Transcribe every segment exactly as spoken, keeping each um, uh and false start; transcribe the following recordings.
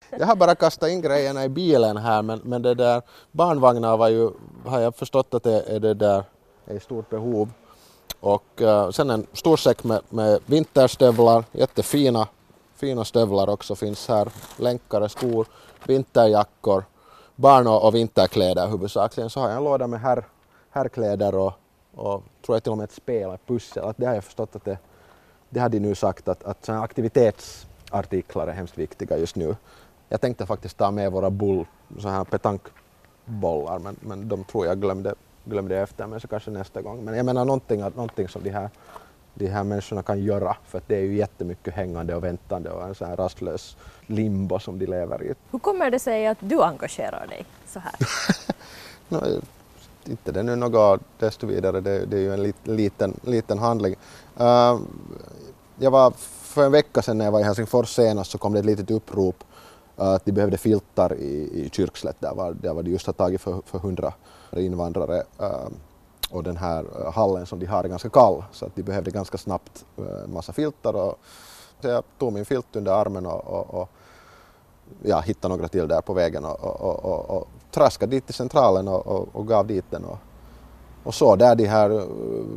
Jag har bara kastat in grejerna i bilen här, men, men det där barnvagnar var ju, har jag förstått att det är det där är i stort behov. Och uh, sen en stor säck med, med vinterstövlar, jättefina fina stövlar också finns här, länkare, skor, vinterjackor, barn- och vinterkläder huvudsakligen. Så har jag en låda med herr, herrkläder och, och tror jag till och med ett spel, ett pussel. Att det har jag förstått att det, det hade nu sagt att, att såna aktivitetsartiklar är hemskt viktiga just nu. Jag tänkte faktiskt ta med våra bull, så här petankbollar, men, men de tror jag glömde, glömde efter mig, så kanske nästa gång. Men jag menar någonting, någonting som de här, de här människorna kan göra, för att det är ju jättemycket hängande och väntande och en sån här rastlös limbo som de lever i. Hur kommer det sig att du engagerar dig så här? no, inte det nu något desto vidare, det, det är ju en lit, liten, liten handling. Uh, jag var för en vecka sedan när jag var i Helsingfors senast, så kom det ett litet upprop att de behövde filtar i, i Kyrkslätt, där var, där var de just har tagit för, för hundra invandrare. Uh, och den här hallen som de har är ganska kall, så att de behövde ganska snabbt en massa filtar. Och så jag tog min filt under armen och, och, och ja, hittade några till där på vägen och, och, och, och traskade dit till centralen och, och, och gav dit den. Och, och så där de här uh,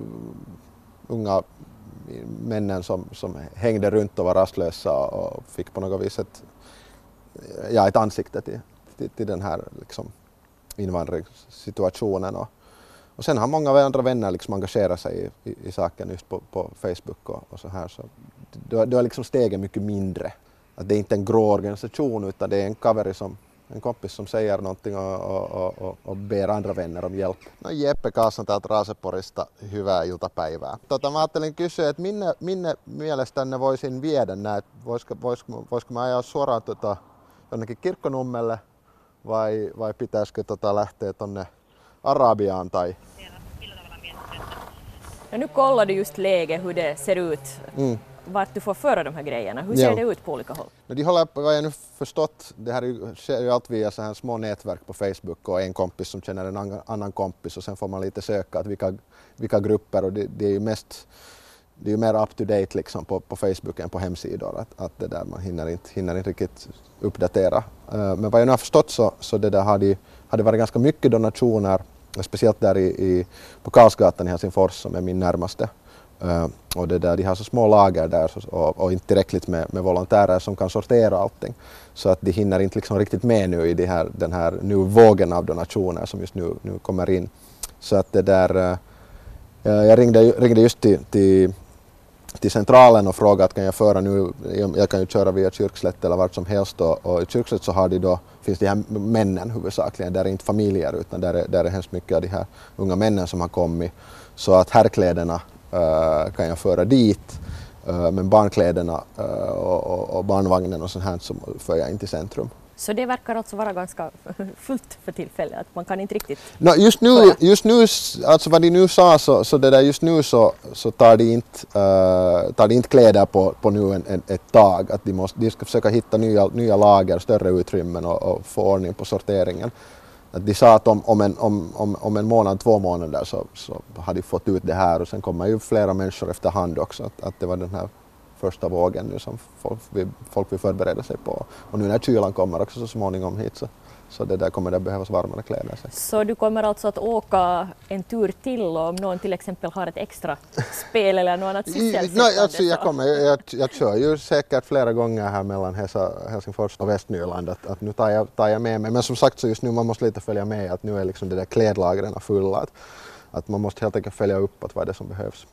unga männen som, som hängde runt och var rastlösa och fick på något vis ett, ja, ett ansikte till, till, till den här liksom, invandringssituationen. Och, och sen har många andra vänner liksom engagerat sig i, i, i saken just på, på Facebook och, och så här. Så det, det är liksom steget mycket mindre. Att det är inte en grå organisation, utan det är en kaveri som en kompis som säger någonting och, och, och, och ber andra vänner om hjälp. No Jeppe Kaasson täältä Raaseporista, hyvää iltapäivää. Tota, mä ajattelin kysyä, että minne, minne mielestänne voisin viedä näitä? Voisiko, voisiko, voisiko mä ajaa suoraan tota, jonnekin Kirkkonummelle vai, vai pitäisikö tota, lähteä tonne Arabiaan? Tai... Ja, nu kollar du just läge, hur det ser ut. Mm. Vart du får föra de här grejerna. Hur ser ja. det ut på olika håll? De håller, vad jag nu förstått, det här sker ju allt via så här små nätverk på Facebook och en kompis som känner en annan kompis, och sen får man lite söka att vilka, vilka grupper, och det, det är ju mest, det är ju mer up to date liksom på, på Facebook än på hemsidor, att, att det där man hinner inte, hinner inte riktigt uppdatera. Uh, men vad jag nu har förstått så, så det där hade, hade varit ganska mycket donationer, speciellt där i, i, på Karlsgatan i Helsingfors som är min närmaste. Uh, och det där, de har så små lager där och, och inte tillräckligt med, med volontärer som kan sortera allting. Så att de hinner inte liksom riktigt med nu i det här, den här nu vågen av donationer som just nu, nu kommer in. Så att det där, uh, jag ringde, ringde just till, till, till centralen och frågade att kan jag föra nu, jag kan ju köra via Kyrkslätt eller vart som helst. Och, och i Kyrkslätt så har de då, finns de här männen huvudsakligen, där är inte familjer utan där är, där är hemskt mycket av de här unga männen som har kommit. Så att herrkläderna Uh, kan jag föra dit, uh, men barnkläderna uh, och, och, och barnvagnen och sånt här så för jag inte i centrum. Så det verkar alltså vara ganska fullt för tillfället, att man kan inte riktigt... No, just nu, just nu, alltså vad de nu sa, så, så det där just nu så, så tar de inte, uh, tar de inte kläder på, på nu en, en, ett tag. Att de, måste, de ska försöka hitta nya, nya lager, större utrymmen och, och få ordning på sorteringen. Att de sa att om, om, en, om, om, om en månad, två månader så, så hade de fått ut det här, och sen kommer ju flera människor efterhand också. Att, att det var den här första vågen nu som folk vill, folk vill förbereda sig på. Och nu när kylan kommer också så småningom hit så, så det där kommer det behövas varmare kläder. Så du kommer alltså att åka en tur till, och om någon till exempel har ett extra spel eller något annat sysselsättande? Nej, alltså jag, kommer, jag, jag kör ju säkert flera gånger här mellan Helsingfors och Västnyland, att, att nu tar jag, tar jag med mig. Men som sagt så just nu man måste lite följa med, att nu är liksom det där klädlagren fulla. Att, att man måste helt enkelt följa upp att vad det är som behövs.